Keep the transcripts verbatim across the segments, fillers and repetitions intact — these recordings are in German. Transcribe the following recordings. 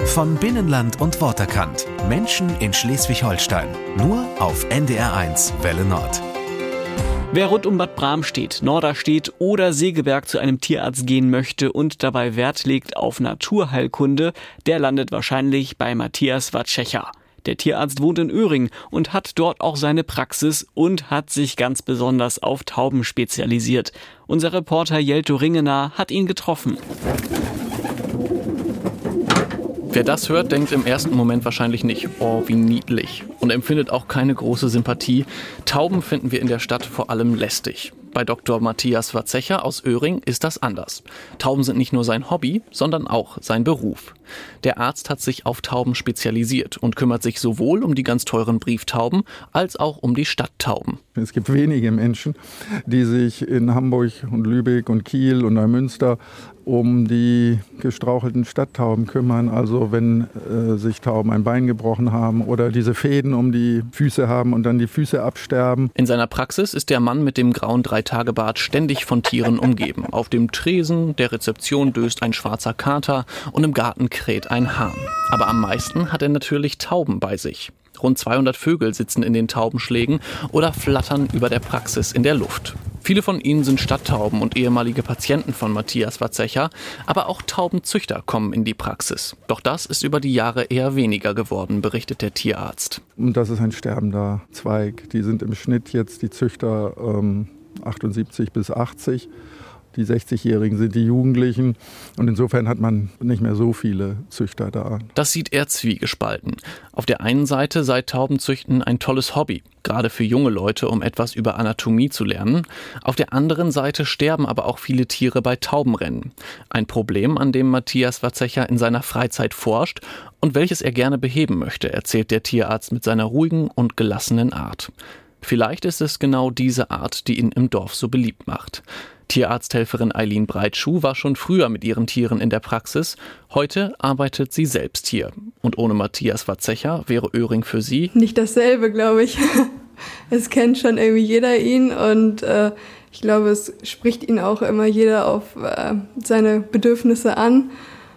Von Binnenland und Worterkant. Menschen in Schleswig-Holstein. Nur auf N D R eins Welle Nord. Wer rund um Bad Bramstedt, Norderstedt oder Segeberg zu einem Tierarzt gehen möchte und dabei Wert legt auf Naturheilkunde, der landet wahrscheinlich bei Matthias Watschecha. Der Tierarzt wohnt in Öhring und hat dort auch seine Praxis und hat sich ganz besonders auf Tauben spezialisiert. Unser Reporter Jelto Ringener hat ihn getroffen. Wer das hört, denkt im ersten Moment wahrscheinlich nicht, oh, wie niedlich, und empfindet auch keine große Sympathie. Tauben finden wir in der Stadt vor allem lästig. Bei Doktor Matthias Watschecha aus Öhring ist das anders. Tauben sind nicht nur sein Hobby, sondern auch sein Beruf. Der Arzt hat sich auf Tauben spezialisiert und kümmert sich sowohl um die ganz teuren Brieftauben als auch um die Stadttauben. Es gibt wenige Menschen, die sich in Hamburg und Lübeck und Kiel und Neumünster um die gestrauchelten Stadttauben kümmern. Also wenn äh, sich Tauben ein Bein gebrochen haben oder diese Fäden um die Füße haben und dann die Füße absterben. In seiner Praxis ist der Mann mit dem grauen Dreitagebart ständig von Tieren umgeben. Auf dem Tresen der Rezeption döst ein schwarzer Kater und im Garten kräht ein Hahn. Aber am meisten hat er natürlich Tauben bei sich. Rund zweihundert Vögel sitzen in den Taubenschlägen oder flattern über der Praxis in der Luft. Viele von ihnen sind Stadttauben und ehemalige Patienten von Matthias Watschecha, aber auch Taubenzüchter kommen in die Praxis. Doch das ist über die Jahre eher weniger geworden, berichtet der Tierarzt. Und das ist ein sterbender Zweig. Die sind im Schnitt jetzt die Züchter ähm, achtundsiebzig bis achtzig. Die sechzigjährigen sind die Jugendlichen und insofern hat man nicht mehr so viele Züchter da. Das sieht er zwiegespalten. Auf der einen Seite sei Taubenzüchten ein tolles Hobby, gerade für junge Leute, um etwas über Anatomie zu lernen. Auf der anderen Seite sterben aber auch viele Tiere bei Taubenrennen. Ein Problem, an dem Matthias Watschecha in seiner Freizeit forscht und welches er gerne beheben möchte, erzählt der Tierarzt mit seiner ruhigen und gelassenen Art. Vielleicht ist es genau diese Art, die ihn im Dorf so beliebt macht. Tierarzthelferin Eileen Breitschuh war schon früher mit ihren Tieren in der Praxis. Heute arbeitet sie selbst hier. Und ohne Matthias Watschecha wäre Öhring für sie nicht dasselbe, glaube ich. Es kennt schon irgendwie jeder ihn und äh, ich glaube, es spricht ihn auch immer jeder auf äh, seine Bedürfnisse an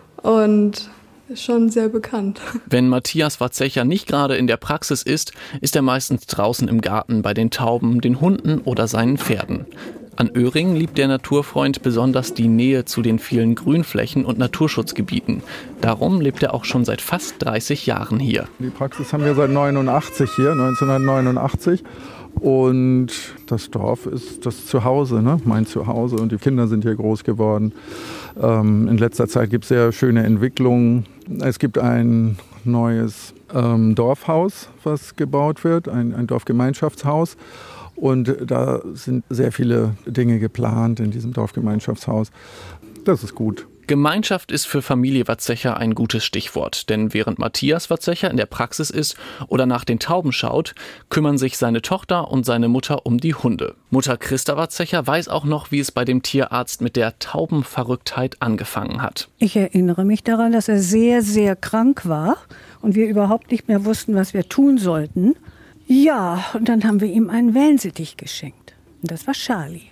und ist schon sehr bekannt. Wenn Matthias Watschecha nicht gerade in der Praxis ist, ist er meistens draußen im Garten bei den Tauben, den Hunden oder seinen Pferden. An Öhring liebt der Naturfreund besonders die Nähe zu den vielen Grünflächen und Naturschutzgebieten. Darum lebt er auch schon seit fast dreißig Jahren hier. Die Praxis haben wir seit neunundachtzig hier, neunzehnhundertneunundachtzig. Und das Dorf ist das Zuhause, ne? Mein Zuhause. Und die Kinder sind hier groß geworden. Ähm, in letzter Zeit gibt es sehr schöne Entwicklungen. Es gibt ein neues ähm, Dorfhaus, was gebaut wird, ein, ein Dorfgemeinschaftshaus. Und da sind sehr viele Dinge geplant in diesem Dorfgemeinschaftshaus. Das ist gut. Gemeinschaft ist für Familie Watschecha ein gutes Stichwort, denn während Matthias Watschecha in der Praxis ist oder nach den Tauben schaut, kümmern sich seine Tochter und seine Mutter um die Hunde. Mutter Christa Watschecha weiß auch noch, wie es bei dem Tierarzt mit der Taubenverrücktheit angefangen hat. Ich erinnere mich daran, dass er sehr, sehr krank war und wir überhaupt nicht mehr wussten, was wir tun sollten. Ja, und dann haben wir ihm einen Wellensittich geschenkt. Und das war Charlie.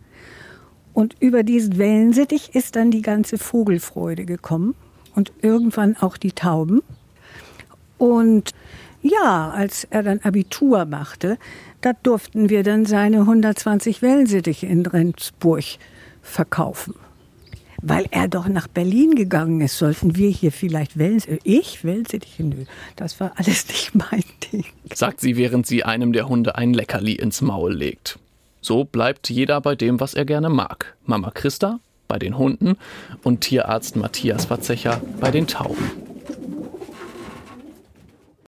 Und über diesen Wellensittich ist dann die ganze Vogelfreude gekommen und irgendwann auch die Tauben. Und ja, als er dann Abitur machte, da durften wir dann seine hundertzwanzig Wellensittiche in Rendsburg verkaufen. Weil er doch nach Berlin gegangen ist, sollten wir hier vielleicht Wellensittiche. Ich? Wellensittiche? Nö, das war alles nicht mein Ding. Sagt sie, während sie einem der Hunde ein Leckerli ins Maul legt. So bleibt jeder bei dem, was er gerne mag. Mama Christa bei den Hunden und Tierarzt Matthias Watschecha bei den Tauben.